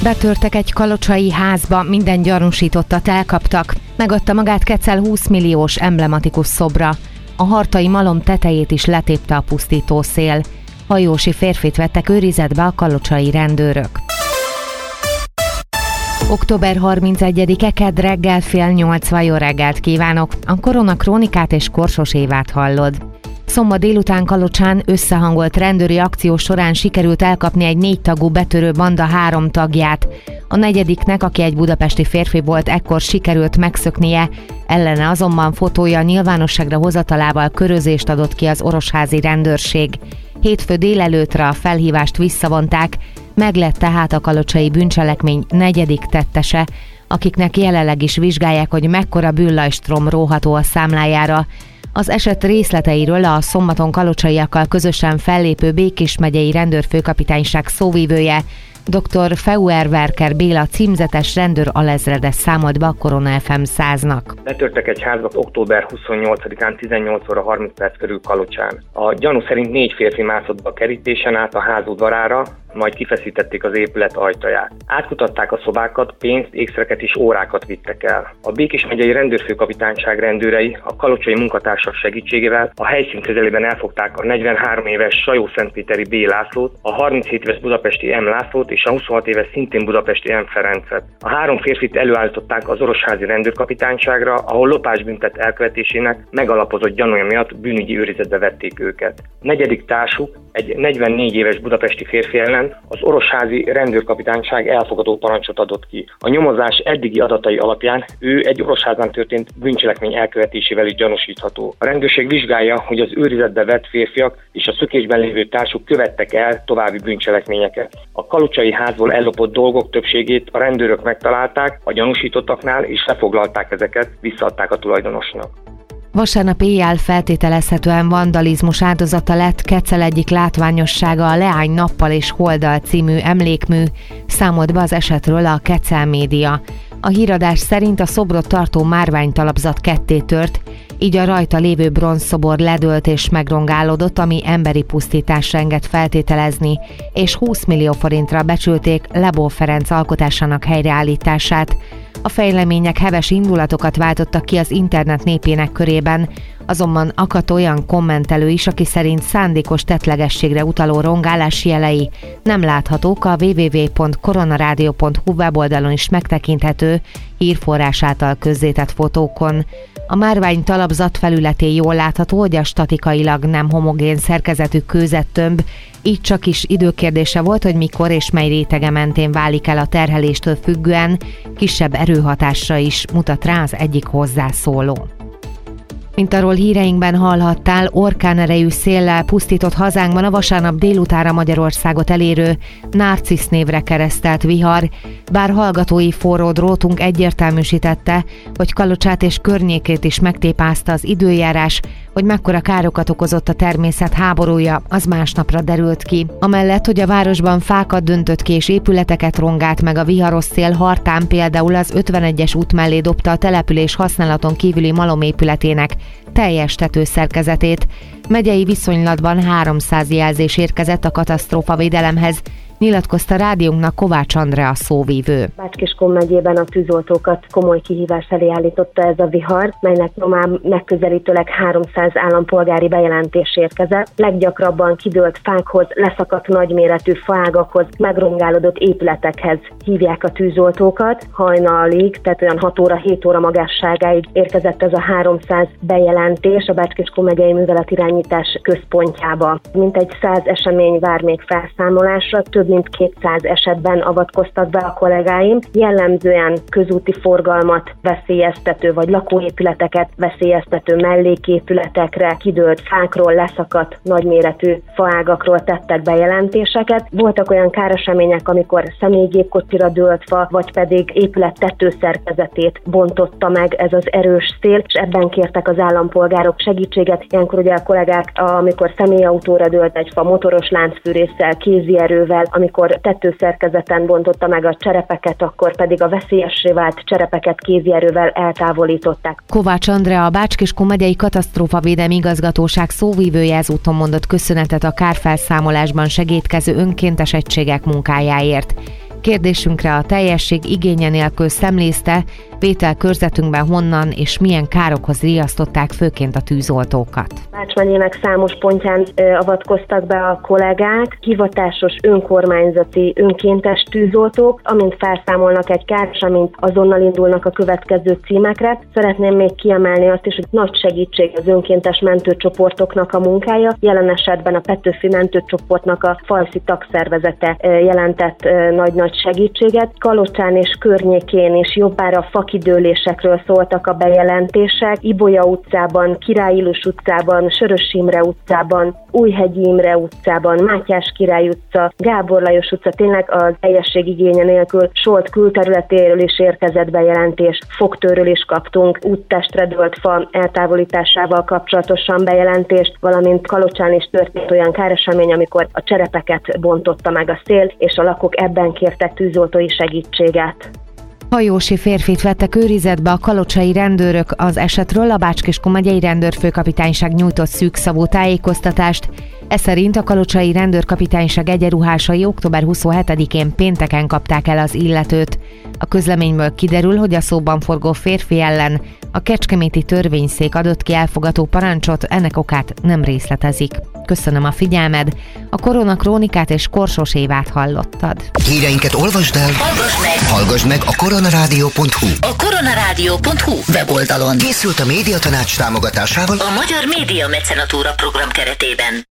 Betörtek egy kalocsai házba, minden gyanúsítottat elkaptak. Megadta magát Kecel 20 milliós emblematikus szobra. A hartai malom tetejét is letépte a pusztító szél. Hajósi férfit vettek őrizetbe a kalocsai rendőrök. Október 31-e kedd reggel 7:30, jó reggelt kívánok! A Korona Krónikát és Korsos Évát hallod. Szombat délután Kalocsán összehangolt rendőri akció során sikerült elkapni egy 4 tagú betörő banda 3 tagját. A negyediknek, aki egy budapesti férfi volt, ekkor sikerült megszöknie, ellene azonban fotója nyilvánosságra hozatalával körözést adott ki az orosházi rendőrség. Hétfő délelőttre a felhívást visszavonták, meglett tehát a kalocsai bűncselekmény 4. tettese, akiknek jelenleg is vizsgálják, hogy mekkora bűnlajstrom róható a számlájára. Az eset részleteiről a szombaton kalocsaiakkal közösen fellépő Békés megyei rendőrfőkapitányság szóvivője, dr. Feuerwerker Béla címzetes rendőr alezredes számolt be a Korona FM 100-nak. Betörtek egy házba október 28-án 18 óra 30 perc körül Kalocsán. A gyanú szerint 4 férfi mászott be a kerítésen át a ház udvarára, majd kifeszítették az épület ajtaját. Átkutatták a szobákat, pénzt, ékszereket és órákat vittek el. A Békés megyei rendőrfőkapitányság rendőrei a kalocsai munkatársak segítségével a helyszín közelében elfogták a 43 éves Sajó-Szentpéteri B. Lászlót, a 37 éves budapesti M. Lászlót és a 26 éves szintén budapesti M. Ferencet. A 3 férfit előállították az orosházi rendőrkapitányságra, ahol lopásbüntet elkövetésének megalapozott gyanúja miatt bűnügyi őrizetbe vették őket. Negyedik társuk, egy 44 éves budapesti férfi ellen az orosházi rendőrkapitányság elfogadó parancsot adott ki. A nyomozás eddigi adatai alapján ő egy orosházán történt bűncselekmény elkövetésével is gyanúsítható. A rendőrség vizsgálja, hogy az őrizetbe vett férfiak és a szökésben lévő társuk követtek el további bűncselekményeket. A kalocsai házból ellopott dolgok többségét a rendőrök megtalálták a gyanúsítottaknál, és lefoglalták ezeket, visszaadták a tulajdonosnak. Vasárnap éjjel feltételezhetően vandalizmus áldozata lett Kecel egyik látványossága, a Leány nappal és holddal című emlékmű, számolt be az esetről a Kecel média. A híradás szerint a szobrot tartó márványtalapzat ketté tört, így a rajta lévő bronzszobor ledőlt és megrongálódott, ami emberi pusztításra enged feltételezni, és 20 millió forintra becsülték Lebó Ferenc alkotásának helyreállítását. A fejlemények heves indulatokat váltottak ki az internet népének körében, azonban akadt olyan kommentelő is, aki szerint szándékos tettlegességre utaló rongálás jelei nem láthatók a www.koronaradio.hu weboldalon is megtekinthető hírforrás által közzétett fotókon. A márvány talapzat felületén jól látható, hogy a statikailag nem homogén szerkezetű kőzettömb, így csak is időkérdése volt, hogy mikor és mely rétege mentén válik el a terheléstől függően, kisebb erőhatásra is mutat rá az egyik hozzászóló. Mint arról híreinkben hallhattál, orkánerejű széllel pusztított hazánkban a vasárnap délutára Magyarországot elérő Narcisz névre keresztelt vihar, bár hallgatói forró drótunk egyértelműsítette, hogy Kalocsát és környékét is megtépázta az időjárás, hogy mekkora károkat okozott a természet háborúja, az másnapra derült ki. Amellett, hogy a városban fákat döntött ki és épületeket rongált meg a viharos szél, Hartán például az 51-es út mellé dobta a település használaton kívüli malomépületének teljes tetőszerkezetét. Megyei viszonylatban 300 jelzés érkezett a katasztrófavédelemhez, nyilatkozta rádiónknak Kovács Andrea szóvívő. Bács-Kiskun megyében a tűzoltókat komoly kihívás elé állította ez a vihar, melynek nyomán megközelítőleg 300 állampolgári bejelentés érkezett. Leggyakrabban kidőlt fákhoz, leszakadt nagyméretű faágakhoz, megrongálódott épületekhez hívják a tűzoltókat. Hajnalig, tehát olyan 6 óra, 7 óra magasságáig érkezett ez a 300 bejelentés a Bács-Kiskun megyei műveletirányítás központjába. Mintegy 100 esemény vár még felszámolásra, több mint 200 esetben avatkoztak be a kollégáim, jellemzően közúti forgalmat veszélyeztető vagy lakóépületeket veszélyeztető melléképületekre, kidőlt fákról, leszakadt nagyméretű faágakról tettek bejelentéseket. Voltak olyan káresemények, amikor személygépkocsira dőlt fa, vagy pedig épület tetőszerkezetét bontotta meg ez az erős szél, és ebben kértek az állampolgárok segítséget. Ilyenkor ugye a kollégák, amikor személyautóra dőlt egy fa, motoros láncfűrésszel, kézi erővel, amikor tetőszerkezeten bontotta meg a cserepeket, akkor pedig a veszélyessé vált cserepeket kézi erővel eltávolították. Kovács Andrea, a Bács-Kiskun megyei katasztrófavédelmi igazgatóság szóvívője ezúton mondott köszönetet a kárfelszámolásban segédkező önkéntes egységek munkájáért. Kérdésünkre a teljesség igénye nélkül szemlézte, vételkörzetünkben honnan és milyen károkhoz riasztották főként a tűzoltókat. Bács megyének számos pontján avatkoztak be a kollégák, hivatásos önkormányzati önkéntes tűzoltók, amint felszámolnak egy kárt, amint azonnal indulnak a következő címekre. Szeretném még kiemelni azt is, hogy nagy segítség az önkéntes mentőcsoportoknak a munkája. Jelen esetben a Petőfi mentőcsoportnak a falsi tagszervezete jelentett nagy-nagy segítséget. Kalocsán és környékén is jobbára fakidőlésekről szóltak a bejelentések. Ibolya utcában, Király Ilus utcában, Sörös Imre utcában, Újhegyi Imre utcában, Mátyás Király utca, Gábor Lajos utca, tényleg az teljesség igénye nélkül Solt külterületéről is érkezett bejelentés, fogtőről is kaptunk, úttestre dőlt fa eltávolításával kapcsolatosan bejelentést, valamint Kalocsán is történt olyan káresemény, amikor a cserepeket bontotta meg a szél, és a lakók ebben kértek tűzoltói segítséget. Hajósi férfit vettek őrizetbe a kalocsai rendőrök. Az esetről a Bács-Kiskun megyei rendőrfőkapitányság nyújtott szűkszavú tájékoztatást. Ez szerint a kalocsai rendőrkapitányság egyenruhásai október 27-én pénteken kapták el az illetőt. A közleményből kiderül, hogy a szóban forgó férfi ellen a kecskeméti törvényszék adott ki elfogató parancsot, ennek okát nem részletezik. Köszönöm a figyelmed, a Koronakrónikát és Korsos Évát hallottad. Híreinket olvasd el, hallgass meg a koronarádió.hu. A koronarádió.hu weboldalon Készült a Médiatanács támogatásával a Magyar Média Mecenatúra program keretében.